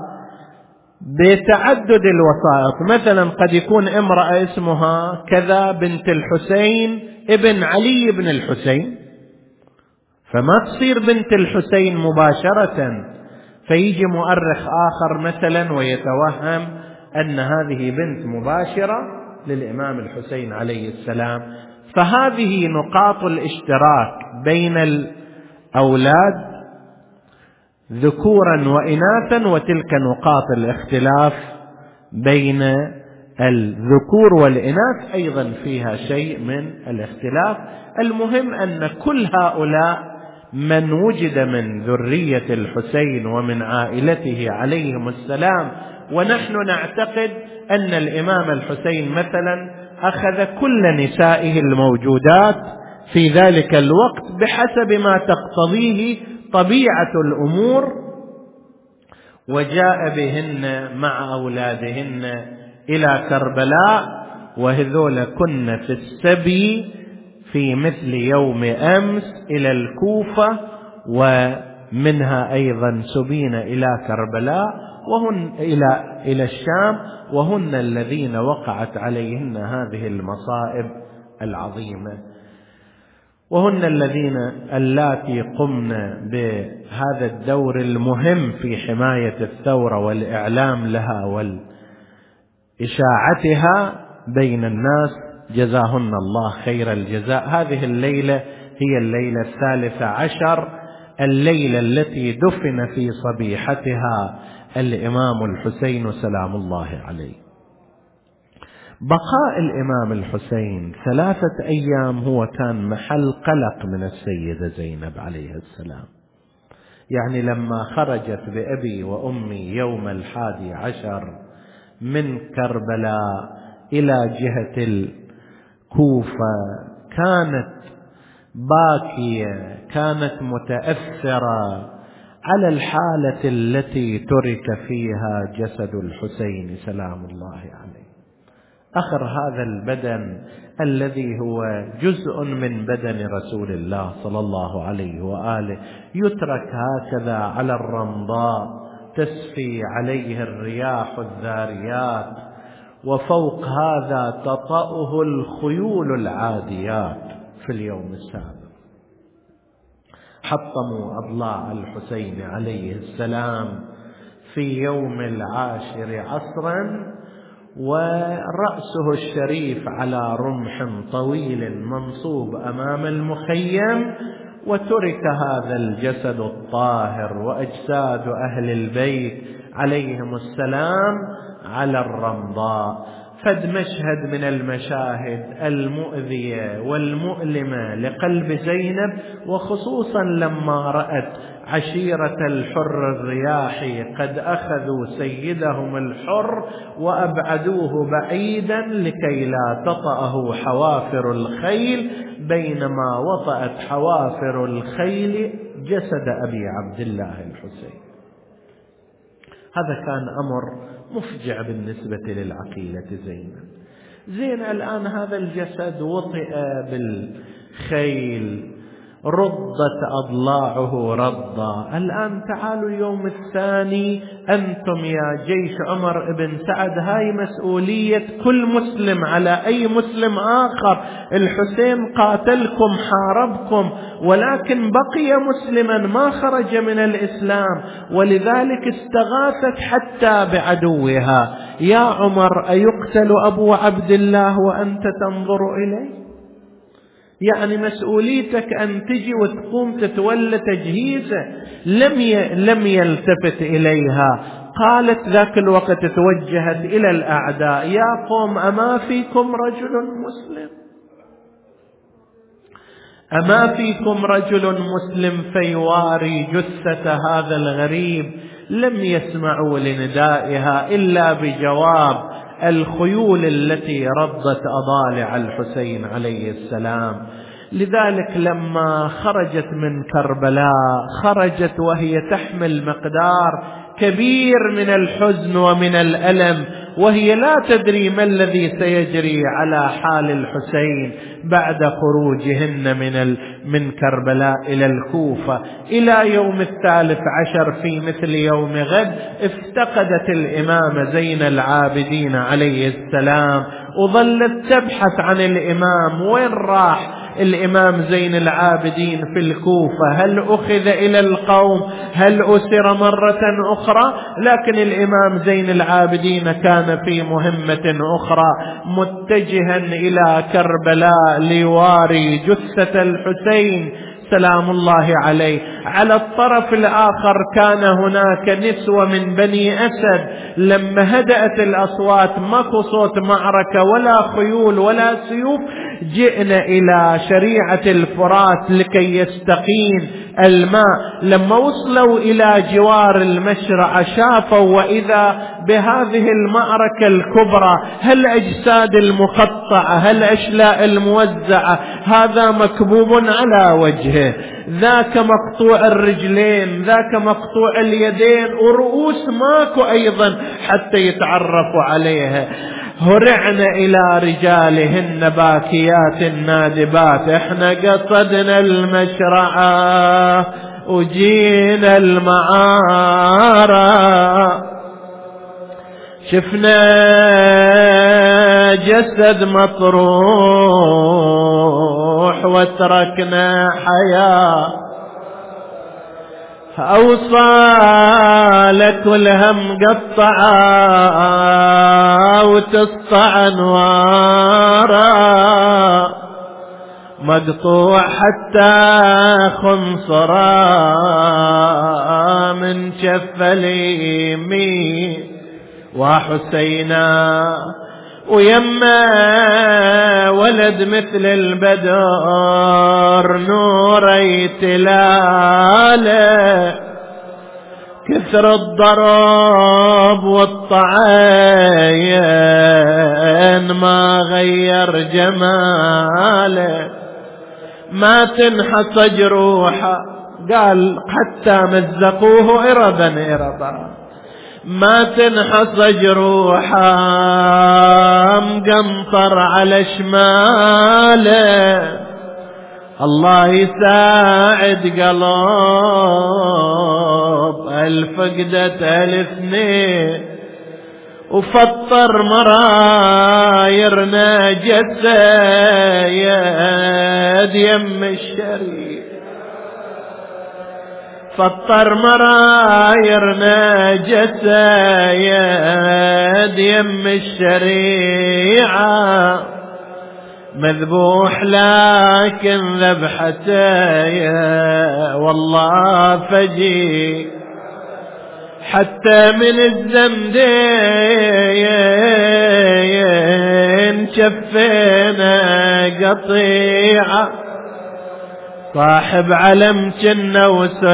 بتعدد الوسائط، مثلا قد يكون امرأة اسمها كذا بنت الحسين ابن علي بن الحسين، فما تصير بنت الحسين مباشرة، فيجي مؤرخ آخر مثلا ويتوهم أن هذه بنت مباشرة للإمام الحسين عليه السلام. فهذه نقاط الاشتراك بين الأولاد ذكورا وإناثا، وتلك نقاط الاختلاف بين الذكور والإناث أيضا فيها شيء من الاختلاف. المهم أن كل هؤلاء من وجد من ذرية الحسين ومن عائلته عليهم السلام، ونحن نعتقد أن الإمام الحسين مثلا أخذ كل نسائه الموجودات في ذلك الوقت بحسب ما تقتضيه طبيعة الأمور، وجاء بهن مع أولادهن إلى كربلاء، وهذول كن في السبي في مثل يوم أمس إلى الكوفة، ومنها أيضا سبين إلى كربلاء وهن إلى إلى الشام، وهن الذين وقعت عليهن هذه المصائب العظيمة، وهن الذين اللاتي قمن بهذا الدور المهم في حماية الثورة والإعلام لها والإشاعتها بين الناس، جزاهن الله خير الجزاء. هذه الليلة هي الليلة الثالثة عشر، الليلة التي دفن في صبيحتها الإمام الحسين سلام الله عليه. بقاء الإمام الحسين ثلاثة أيام هو كان محل قلق من السيدة زينب عليه السلام. يعني لما خرجت بأبي وأمي يوم الحادي عشر من كربلاء إلى جهة الكوفة كانت باكية، كانت متأثرة على الحالة التي ترك فيها جسد الحسين سلام الله عليه. آخر هذا البدن الذي هو جزء من بدن رسول الله صلى الله عليه وآله يترك هكذا على الرمضاء تسفي عليه الرياح الذاريات، وفوق هذا تطأه الخيول العاديات في اليوم السابع. حطموا أضلاع الحسين عليه السلام في يوم العاشر عصرا، ورأسه الشريف على رمح طويل منصوب أمام المخيم، وترك هذا الجسد الطاهر وأجساد أهل البيت عليهم السلام على الرمضاء. فد مشهد من المشاهد المؤذية والمؤلمة لقلب زينب، وخصوصا لما رأت عشيرة الحر الرياحي قد أخذوا سيدهم الحر وأبعدوه بعيدا لكي لا تطأه حوافر الخيل، بينما وطأت حوافر الخيل جسد أبي عبد الله الحسين. هذا كان أمر مفجع بالنسبة للعقيلة زينب. زين الآن هذا الجسد وطئ بالخيل، ردت أضلاعه رضا. الآن تعالوا اليوم الثاني أنتم يا جيش عمر بن سعد، هاي مسؤولية كل مسلم على أي مسلم آخر. الحسين قاتلكم حاربكم، ولكن بقي مسلما ما خرج من الإسلام، ولذلك استغاثت حتى بعدوها. يا عمر أيقتل أبو عبد الله وأنت تنظر إليه؟ يعني مسؤوليتك أن تجي وتقوم تتولى تجهيزه. لم لم يلتفت إليها. قالت ذاك الوقت توجهت إلى الأعداء: يا قوم أما فيكم رجل مسلم؟ أما فيكم رجل مسلم فيواري جثة هذا الغريب؟ لم يسمعوا لندائها إلا بجواب الخيول التي ردت أضالع الحسين عليه السلام. لذلك لما خرجت من كربلاء خرجت وهي تحمل مقدار كبير من الحزن ومن الألم، وهي لا تدري ما الذي سيجري على حال الحسين بعد خروجهن من من كربلاء إلى الكوفة. إلى يوم الثالث عشر في مثل يوم غد افتقدت الإمام زين العابدين عليه السلام، وظلت تبحث عن الإمام. وين راح الإمام زين العابدين في الكوفة؟ هل أخذ إلى القوم؟ هل أسر مرة أخرى؟ لكن الإمام زين العابدين كان في مهمة أخرى، متجها إلى كربلاء ليواري جثة الحسين سلام الله عليه. على الطرف الآخر كان هناك نسوة من بني أسد. لما هدأت الأصوات، ماكو صوت معركة ولا خيول ولا سيوف، جئنا إلى شريعة الفرات لكي يستقين الماء. لما وصلوا إلى جوار المشرع شافوا وإذا بهذه المعركة الكبرى، هل أجساد المقطعة، هل أشلاء الموزعة، هذا مكبوب على وجهه، ذاك مقطوع الرجلين، ذاك مقطوع اليدين، ورؤوس ماكو أيضا حتى يتعرفوا عليها. هرعنا إلى رجالهن باكيات نادبات، احنا قصدنا المشرعة وجينا المعارة، شفنا جسد مطروح وتركنا حياة، أوصالك والهم قطعا وتسطع أنوارا، مقطوع حتى خنصرا من شف اليمين وحسينا، ويما ولد مثل البدر نوري تلاله، كثر الضرب والطعين ما غير جماله، ما تنحص جروحه، قال حتى مزقوه إربا إربا، ما تنحص جروحه، مقنطر على شماله، الله يساعد قلب الفقدة الاثنين، وفطر مرايرنا جسد يم الشريف، فطر مرايرنا جسد يم الشريعة، مذبوح لكن ذبحته والله فجي، حتى من الزندين شفينا قطيعة، صاحب علم جنة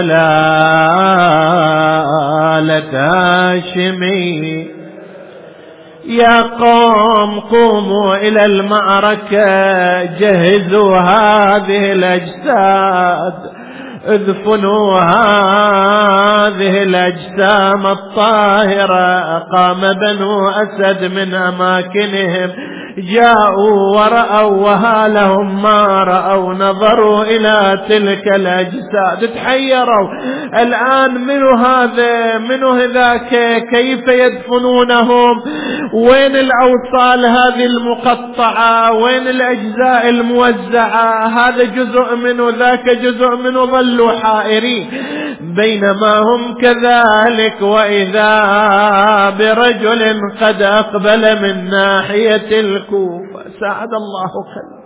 وسلالة هاشمي، يا قوم قوموا إلى المعركة، جهزوا هذه الأجساد، ادفنوا هذه هذه الأجسام الطاهرة قام بنو أسد من أماكنهم، جاءوا ورأوا وهالهم ما رأوا، نظروا إلى تلك الأجساد تحيروا. الآن منو هذا منو ذاك؟ كيف يدفنونهم؟ وين الأوصال هذه المقطعة؟ وين الأجزاء الموزعة؟ هذا جزء منه ذاك جزء منه. ظلوا حائرين. بينما هم كذلك وإذا برجل قد أقبل من ناحية الكوفة. ساعد الله قلبه.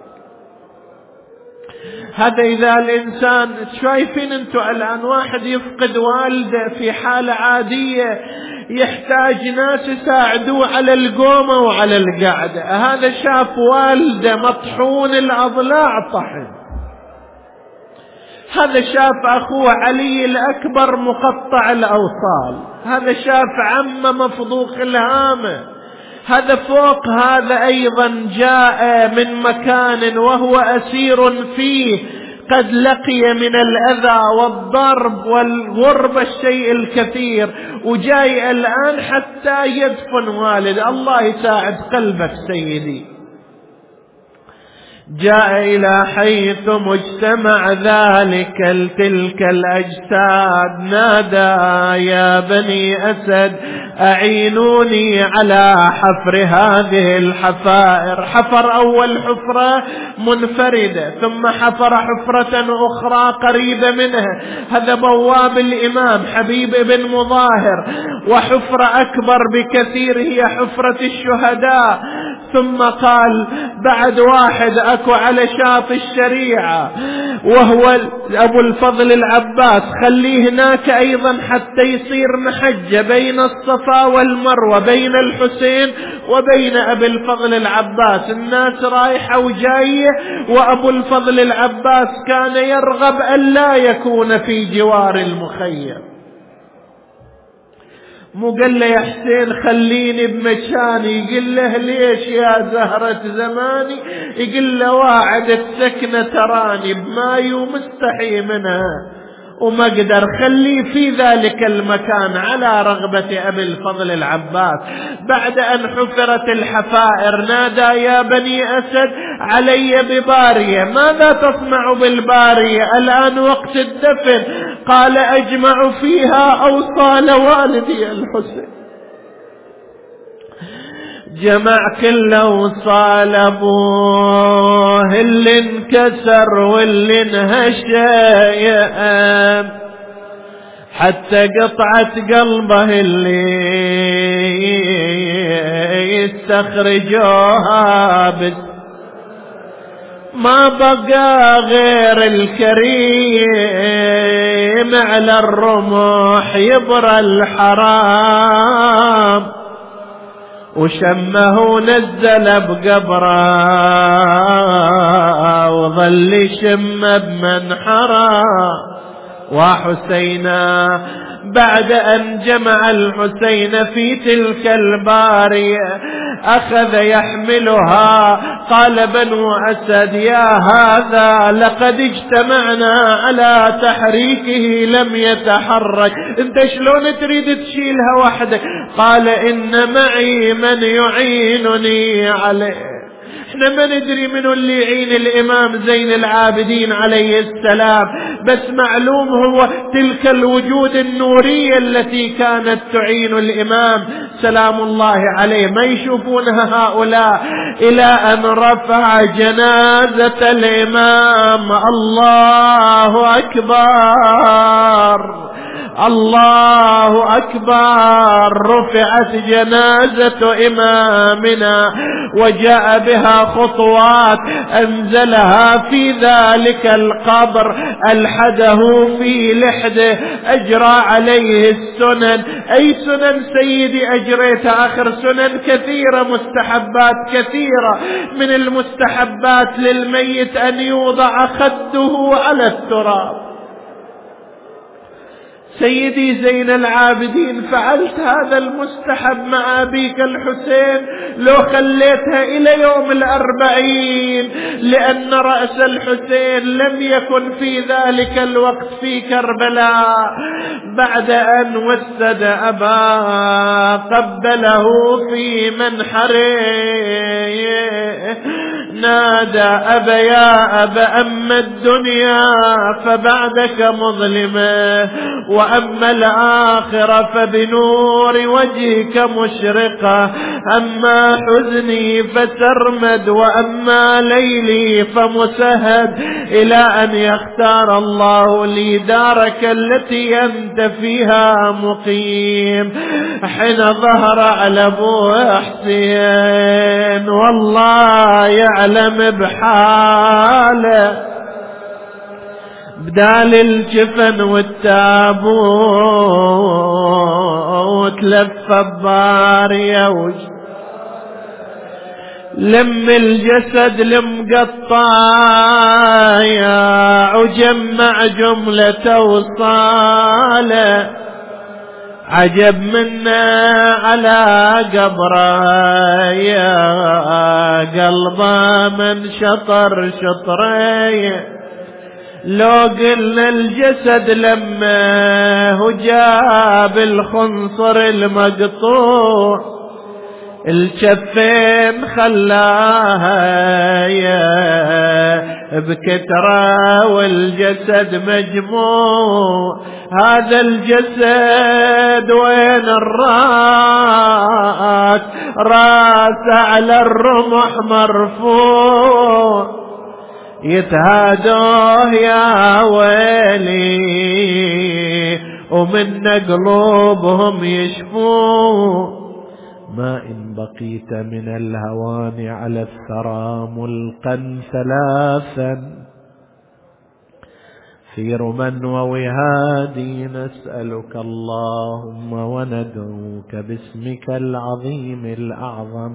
هذا إذا الإنسان شايفين أنتم الآن واحد يفقد والده في حالة عادية يحتاج ناس يساعدوه على القومة وعلى القعدة، هذا شاف والده مطحون الأضلاع طحن، هذا شاف أخوه علي الأكبر مقطع الأوصال، هذا شاف عمه مفضوخ الهامة، هذا فوق هذا أيضا جاء من مكان وهو أسير فيه قد لقي من الأذى والضرب والغربة الشيء الكثير، وجاي الآن حتى يدفن والد. الله يساعد قلبك سيدي. جاء إلى حيث مجتمع ذلك تلك الأجساد، نادى يا بني أسد أعينوني على حفر هذه الحفائر. حفر أول حفرة منفردة، ثم حفر حفرة أخرى قريبة منها، هذا بواب الإمام حبيب بن مظاهر، وحفرة أكبر بكثير هي حفرة الشهداء. ثم قال بعد واحد أكو على شاطئ الشريعة وهو أبو الفضل العباس، خليه هناك أيضا حتى يصير محجة بين الصفا والمروة، بين الحسين وبين أبي الفضل العباس. الناس رايحة وجاية، وأبو الفضل العباس كان يرغب أن لا يكون في جوار المخيم. مو قال له يا حسين خليني بمكاني، يقول له ليش يا زهرة زماني؟ يقول له واعد السكنة تراني بماي ومستحي منها وما قدر، خليه في ذلك المكان على رغبة أبي الفضل العباس. بعد أن حفرت الحفائر نادى يا بني أسد علي ببارية، ماذا تصنع بالبارية؟ الآن وقت الدفن. قال أجمع فيها أوصال والدي الحسين، جمع كل أوصال أبوه اللي انكسر واللي انهشم، حتى قطعة قلبه اللي يستخرجوها بس ما بقى غير الكريم على الرمح يبرى الحرام، وشمه نزل بقبره وظل يشم بمنحره. وحسينا بعد أن جمع الحسين في تلك البارية أخذ يحملها. قال بنو أسد يا هذا لقد اجتمعنا على تحريكه لم يتحرك، انت شلون تريد تشيلها وحدك؟ قال إن معي من يعينني عليه. احنا ما ندري منو اللي يعين الإمام زين العابدين عليه السلام، بس معلوم هو تلك الوجود النورية التي كانت تعين الإمام سلام الله عليه. ما يشوفونها هؤلاء إلى أن رفع جنازة الإمام. الله أكبر الله أكبر. رفعت جنازة إمامنا وجاء بها خطوات أنزلها في ذلك القبر، ألحده في لحده، أجرى عليه السنن. أي سنن سيدي أجريت؟ آخر سنن كثيرة، مستحبات كثيرة. من المستحبات للميت أن يوضع خده على التراب. سيدي زين العابدين فعلت هذا المستحب مع أبيك الحسين لو خليتها إلى يوم الأربعين، لأن رأس الحسين لم يكن في ذلك الوقت في كربلاء. بعد أن وسد أباه قبله في منحره، نادى أبا يا أبا أما الدنيا فبعدك مظلمة، وأما الآخرة فبنور وجهك مشرقة، أما حزني فسرمد، وأما ليلي فمسهد، إلى أن يختار الله لي دارك التي أنت فيها مقيم. حين ظهر على أبو حسين والله يعلم بحاله، بدال الجفن والتابوت لف الضارية وج لم الجسد لمقطايا وجمع جملة وصاله، عجب منا على قبره يا قلبه من شطر شطريه، لو قلنا الجسد لما هو جاب الخنصر المقطوع، الشفين خلاها يا بكترة والجسد مجموع، هذا الجسد وين الراس؟ راس على الرمح مرفوع، يتهادوه يا ويلي ومن قلوبهم يشفون. ما إن بقيت من الهوان على الثرى ملقا ثلاثا، في رمى ووهاد نسألك اللهم وندعوك باسمك العظيم الأعظم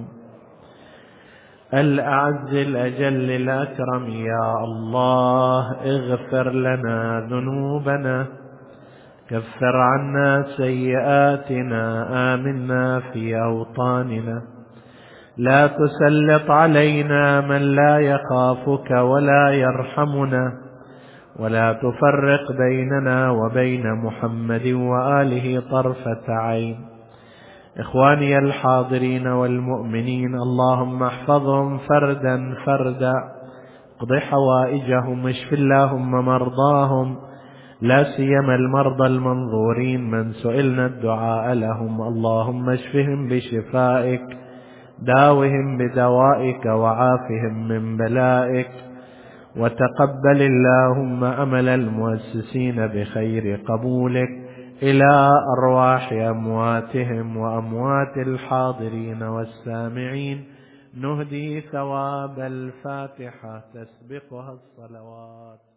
الأعز الأجل الأكرم. يا الله اغفر لنا ذنوبنا، كفر عنا سيئاتنا، آمنا في أوطاننا، لا تسلط علينا من لا يخافك ولا يرحمنا، ولا تفرق بيننا وبين محمد وآله طرفة عين. إخواني الحاضرين والمؤمنين، اللهم احفظهم فردا فردا، اقض حوائجهم، اشف اللهم مرضاهم، لا سيما المرضى المنظورين من سئلنا الدعاء لهم. اللهم اشفهم بشفائك، داوهم بدوائك، وعافهم من بلائك، وتقبل اللهم أمل المؤسسين بخير قبولك إلى أرواح أمواتهم وأموات الحاضرين والسامعين. نهدي ثواب الفاتحة تسبقها الصلوات.